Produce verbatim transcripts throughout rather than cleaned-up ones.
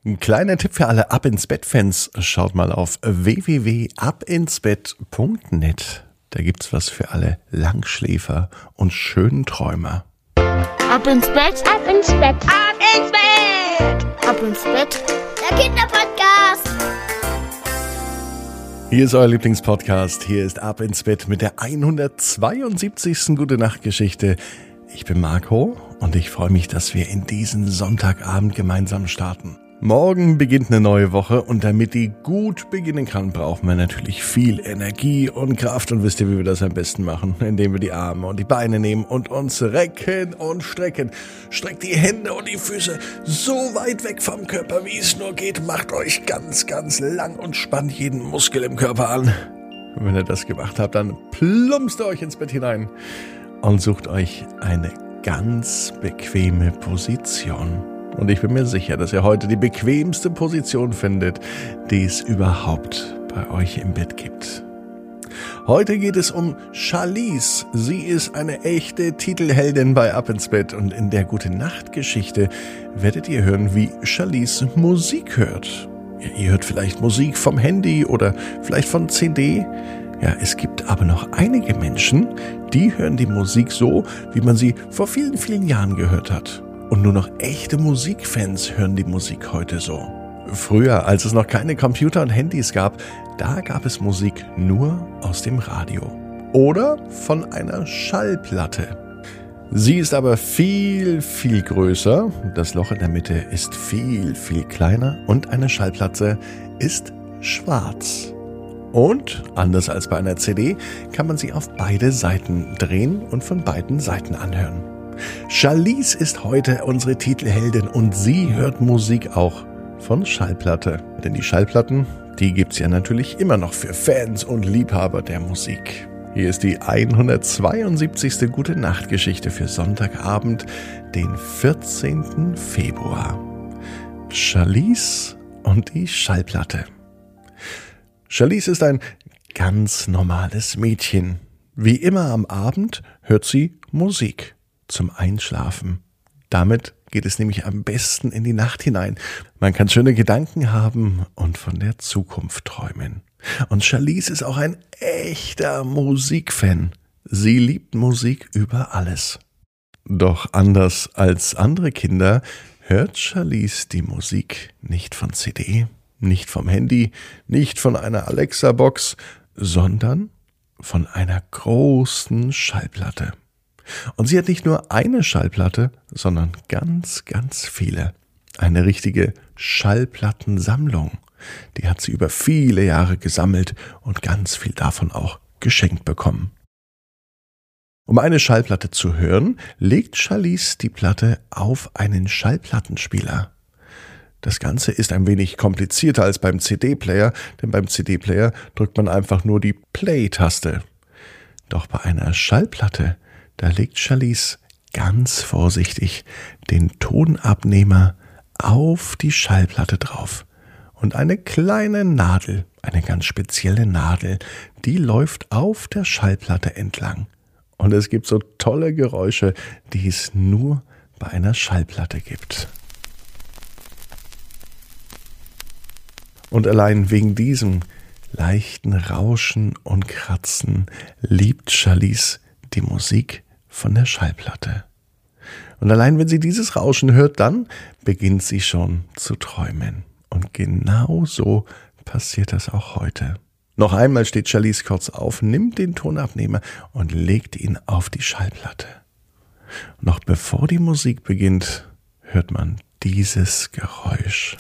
Ein kleiner Tipp für alle Ab ins Bett-Fans. Schaut mal auf w w w punkt ab ins bett punkt net. Da gibt's was für alle Langschläfer und schönen Träumer. Ab ins Bett, ab ins Bett, ab ins Bett, ab ins Bett. Der Kinderpodcast. Hier ist euer Lieblingspodcast. Hier ist Ab ins Bett mit der hundertzweiundsiebzigsten Gute-Nacht-Geschichte. Ich bin Marco und ich freue mich, dass wir in diesen Sonntagabend gemeinsam starten. Morgen beginnt eine neue Woche und damit die gut beginnen kann, brauchen wir natürlich viel Energie und Kraft. Und wisst ihr, wie wir das am besten machen? Indem wir die Arme und die Beine nehmen und uns recken und strecken. Streckt die Hände und die Füße so weit weg vom Körper, wie es nur geht. Macht euch ganz, ganz lang und spannt jeden Muskel im Körper an. Und wenn ihr das gemacht habt, dann plumpst ihr euch ins Bett hinein und sucht euch eine ganz bequeme Position. Und ich bin mir sicher, dass ihr heute die bequemste Position findet, die es überhaupt bei euch im Bett gibt. Heute geht es um Charlize. Sie ist eine echte Titelheldin bei Ab ins Bett. Und in der Gute-Nacht-Geschichte werdet ihr hören, wie Charlize Musik hört. Ja, ihr hört vielleicht Musik vom Handy oder vielleicht von C D. Ja, es gibt aber noch einige Menschen, die hören die Musik so, wie man sie vor vielen, vielen Jahren gehört hat. Und nur noch echte Musikfans hören die Musik heute so. Früher, als es noch keine Computer und Handys gab, da gab es Musik nur aus dem Radio. Oder von einer Schallplatte. Sie ist aber viel, viel größer. Das Loch in der Mitte ist viel, viel kleiner. Und eine Schallplatte ist schwarz. Und, anders als bei einer C D, kann man sie auf beide Seiten drehen und von beiden Seiten anhören. Charlize ist heute unsere Titelheldin und sie hört Musik auch von Schallplatte. Denn die Schallplatten, die gibt's ja natürlich immer noch für Fans und Liebhaber der Musik. Hier ist die hundertzweiundsiebzigste Gute-Nacht-Geschichte für Sonntagabend, den vierzehnten Februar. Charlize und die Schallplatte. Charlize ist ein ganz normales Mädchen. Wie immer am Abend hört sie Musik. Zum Einschlafen. Damit geht es nämlich am besten in die Nacht hinein. Man kann schöne Gedanken haben und von der Zukunft träumen. Und Charlize ist auch ein echter Musikfan. Sie liebt Musik über alles. Doch anders als andere Kinder hört Charlize die Musik nicht von C D, nicht vom Handy, nicht von einer Alexa-Box, sondern von einer großen Schallplatte. Und sie hat nicht nur eine Schallplatte, sondern ganz, ganz viele. Eine richtige Schallplattensammlung. Die hat sie über viele Jahre gesammelt und ganz viel davon auch geschenkt bekommen. Um eine Schallplatte zu hören, legt Charlize die Platte auf einen Schallplattenspieler. Das Ganze ist ein wenig komplizierter als beim C D-Player, denn beim C D-Player drückt man einfach nur die Play-Taste. Doch bei einer Schallplatte, da legt Charlize ganz vorsichtig den Tonabnehmer auf die Schallplatte drauf. Und eine kleine Nadel, eine ganz spezielle Nadel, die läuft auf der Schallplatte entlang. Und es gibt so tolle Geräusche, die es nur bei einer Schallplatte gibt. Und allein wegen diesem leichten Rauschen und Kratzen liebt Charlize die Musik von der Schallplatte. Und allein wenn sie dieses Rauschen hört, dann beginnt sie schon zu träumen. Und genau so passiert das auch heute. Noch einmal steht Charlize kurz auf, nimmt den Tonabnehmer und legt ihn auf die Schallplatte. Und noch bevor die Musik beginnt, hört man dieses Geräusch.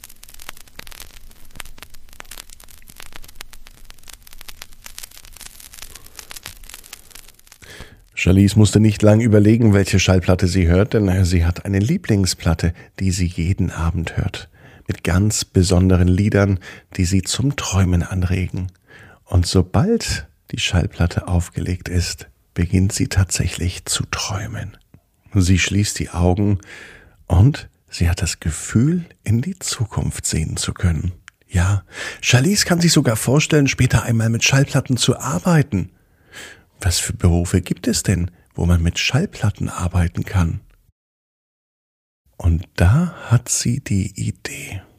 Charlize musste nicht lang überlegen, welche Schallplatte sie hört, denn sie hat eine Lieblingsplatte, die sie jeden Abend hört. Mit ganz besonderen Liedern, die sie zum Träumen anregen. Und sobald die Schallplatte aufgelegt ist, beginnt sie tatsächlich zu träumen. Sie schließt die Augen und sie hat das Gefühl, in die Zukunft sehen zu können. Ja, Charlize kann sich sogar vorstellen, später einmal mit Schallplatten zu arbeiten. Was für Berufe gibt es denn, wo man mit Schallplatten arbeiten kann? Und da hat sie die Idee.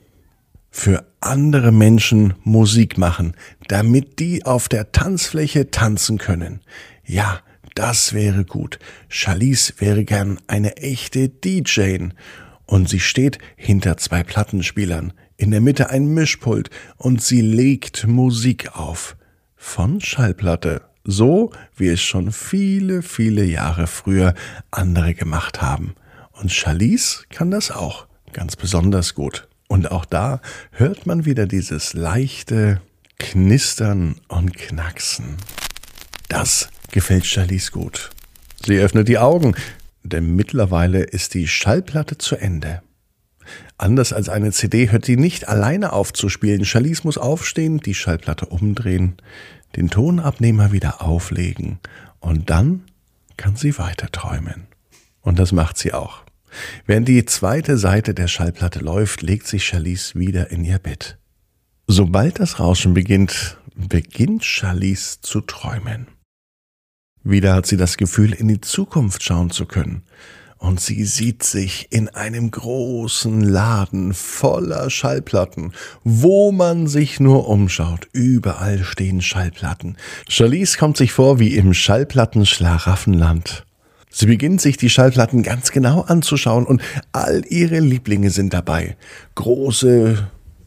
für andere Menschen Musik machen, damit die auf der Tanzfläche tanzen können. Ja, das wäre gut. Charlize wäre gern eine echte D J. Und sie steht hinter zwei Plattenspielern, in der Mitte ein Mischpult und sie legt Musik auf. Von Schallplatte. So, wie es schon viele, viele Jahre früher andere gemacht haben. Und Charlize kann das auch ganz besonders gut. Und auch da hört man wieder dieses leichte Knistern und Knacksen. Das gefällt Charlize gut. Sie öffnet die Augen, denn mittlerweile ist die Schallplatte zu Ende. Anders als eine C D hört sie nicht alleine auf zu spielen. Charlize muss aufstehen, die Schallplatte umdrehen, den Tonabnehmer wieder auflegen und dann kann sie weiter träumen. Und das macht sie auch. Während die zweite Seite der Schallplatte läuft, legt sich Charlize wieder in ihr Bett. Sobald das Rauschen beginnt, beginnt Charlize zu träumen. Wieder hat sie das Gefühl, in die Zukunft schauen zu können. Und sie sieht sich in einem großen Laden voller Schallplatten, wo man sich nur umschaut. Überall stehen Schallplatten. Charlize kommt sich vor wie im Schallplatten-Schlaraffenland. Sie beginnt sich die Schallplatten ganz genau anzuschauen und all ihre Lieblinge sind dabei. Große,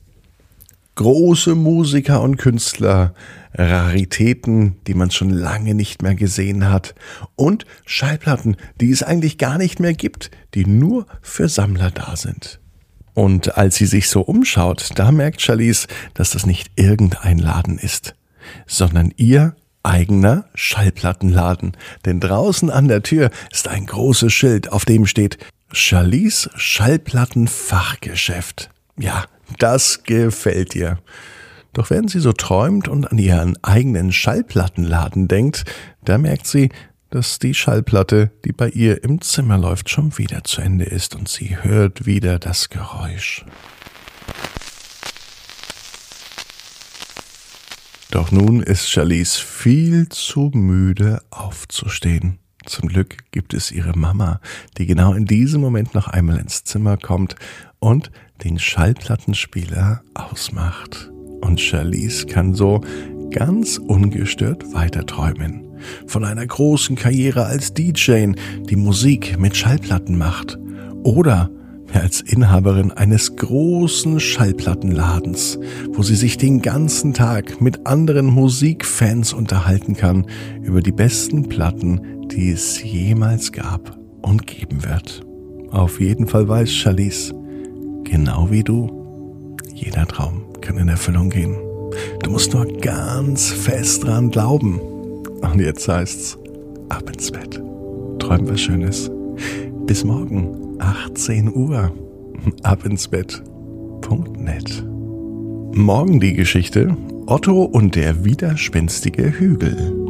große Musiker und Künstler, Raritäten, die man schon lange nicht mehr gesehen hat und Schallplatten, die es eigentlich gar nicht mehr gibt, die nur für Sammler da sind. Und als sie sich so umschaut, da merkt Charlize, dass das nicht irgendein Laden ist, sondern ihr eigener Schallplattenladen. Denn draußen an der Tür ist ein großes Schild, auf dem steht Charlize Schallplattenfachgeschäft. Ja, das gefällt ihr. Doch während sie so träumt und an ihren eigenen Schallplattenladen denkt, da merkt sie, dass die Schallplatte, die bei ihr im Zimmer läuft, schon wieder zu Ende ist und sie hört wieder das Geräusch. Doch nun ist Charlize viel zu müde aufzustehen. Zum Glück gibt es ihre Mama, die genau in diesem Moment noch einmal ins Zimmer kommt und den Schallplattenspieler ausmacht. Und Charlize kann so ganz ungestört weiterträumen. Von einer großen Karriere als D J, die Musik mit Schallplatten macht. Oder als Inhaberin eines großen Schallplattenladens, wo sie sich den ganzen Tag mit anderen Musikfans unterhalten kann über die besten Platten, die es jemals gab und geben wird. Auf jeden Fall weiß Charlize, genau wie du, jeder Traum kann in Erfüllung gehen. Du musst nur ganz fest dran glauben. Und jetzt heißt's, ab ins Bett. Träum was Schönes. Bis morgen, achtzehn Uhr. abinsbett punkt net. Morgen die Geschichte Otto und der widerspenstige Hügel.